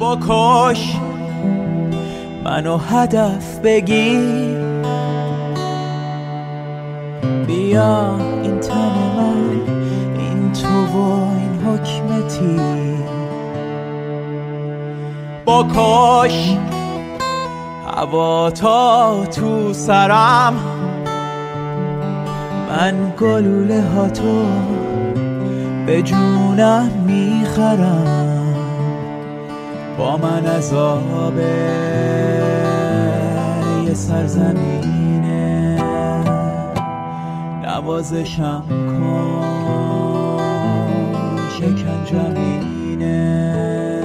بکش منو هدف بگیر، بیا این تن من، این تو و این حکم تیر. بکش هوا تا تو سرم، من گلوله ها تو به جونم میخرم. با من عذاب یه سرزمینه، نوازشم کن شکنجمینه.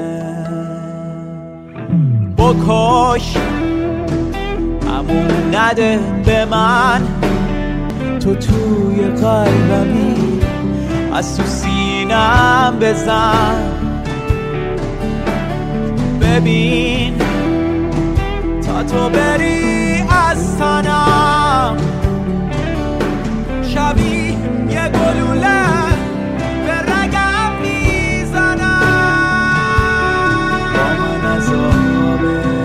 بکش همون نده به من، تو توی قلبمی از تو سینم بزن. ببین تا تو بری از تنم، شبیه یه گلوله به رگم میزنم. با من عذاب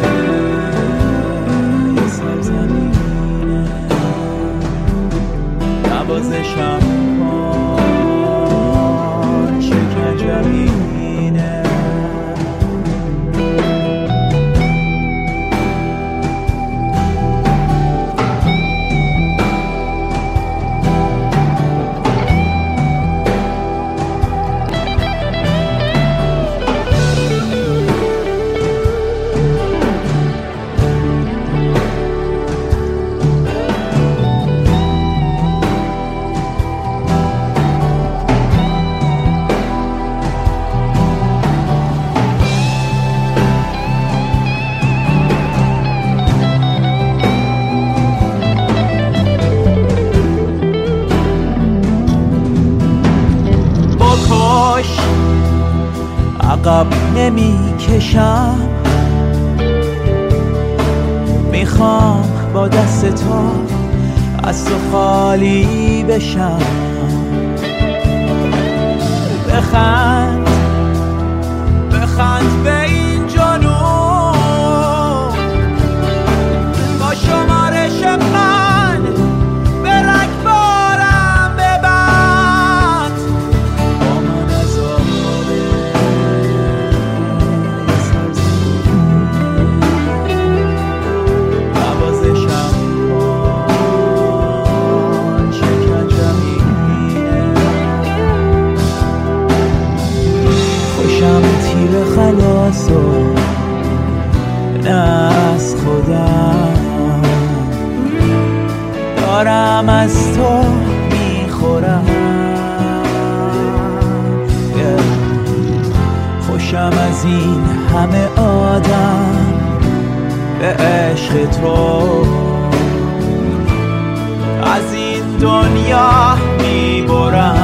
یه سرزمینه، نوازشم کن شکنجمینه. عقب نمی کشم، میخوام با دست تو از تو خالی بشم. بخند بخند به این جنون، با شمارش من به رگبارم ببند. با من عذاب نوازشم کن شکنجمینه. خوشم تیر خلاص و نه از خودم، دارم از تو میخورم. خوشم از این همه آدم به عشق تو، از این دنیا میبرم.